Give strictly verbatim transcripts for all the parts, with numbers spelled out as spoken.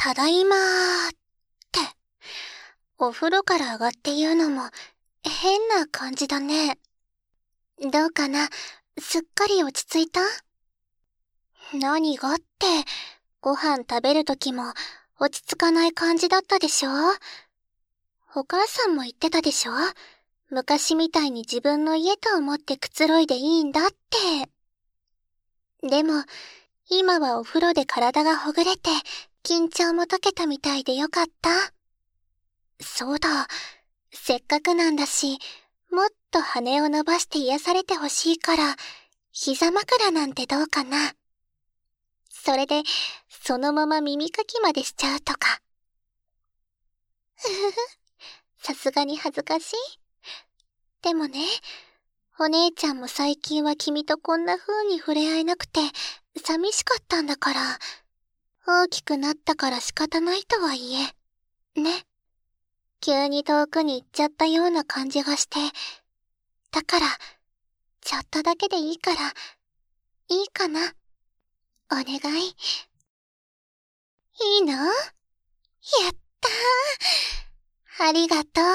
ただいまーって、お風呂から上がって言うのも変な感じだね。どうかな、すっかり落ち着いた？何がって、ご飯食べるときも落ち着かない感じだったでしょ？お母さんも言ってたでしょ？昔みたいに自分の家と思ってくつろいでいいんだって。でも、今はお風呂で体がほぐれて、緊張も解けたみたいでよかった。そうだ、せっかくなんだし、もっと羽を伸ばして癒されてほしいから、膝枕なんてどうかな。それで、そのまま耳かきまでしちゃうとか。ふふふ、さすがに恥ずかしい？でもね、お姉ちゃんも最近は君とこんな風に触れ合えなくて、寂しかったんだから、大きくなったから仕方ないとはいえ、ね。急に遠くに行っちゃったような感じがして、だから、ちょっとだけでいいから、いいかな？お願い。いいの？やったー。ありがとう。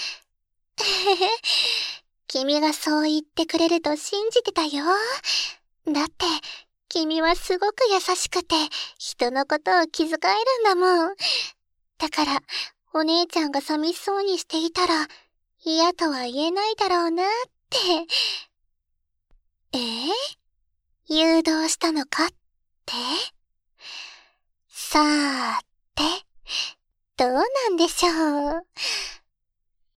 君がそう言ってくれると信じてたよ。だって、君はすごく優しくて、人のことを気遣えるんだもん。だから、お姉ちゃんが寂しそうにしていたら、嫌とは言えないだろうなって。えー、誘導したのかって？さーて、どうなんでしょう。